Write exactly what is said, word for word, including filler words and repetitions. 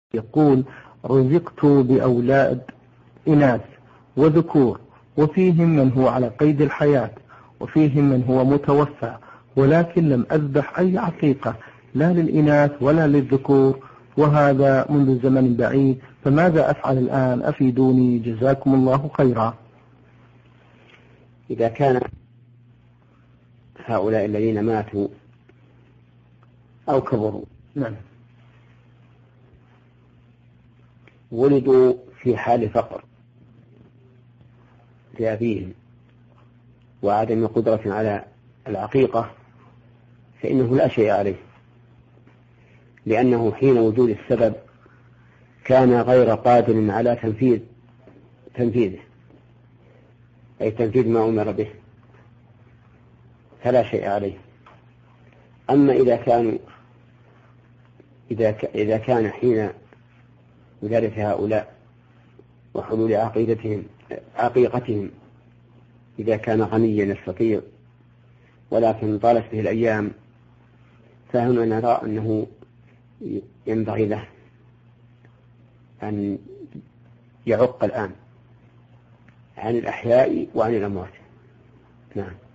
يقول: رزقت بأولاد إناث وذكور، وفيهم من هو على قيد الحياة وفيهم من هو متوفى، ولكن لم أذبح أي عقيقة لا للإناث ولا للذكور، وهذا منذ زمن بعيد، فماذا أفعل الآن؟ أفيدوني جزاكم الله خيرا. إذا كان هؤلاء الذين ماتوا أو كبروا نعم ولدوا في حال فقر لأبيهم وعدم قدرة على العقيقة، فإنه لا شيء عليه، لأنه حين وجود السبب كان غير قادر على تنفيذ تنفيذه أي تنفيذ ما أمر به، فلا شيء عليه. أما إذا كانوا إذا إذا كان حين ولادة هؤلاء وحلول عقيدتهم عقيقتهم إذا كان غنيا يستطيع ولكن طالت به الأيام، فهنا نرى أنه ينبغي له أن يعق الآن عن الأحياء وعن الأموات. نعم.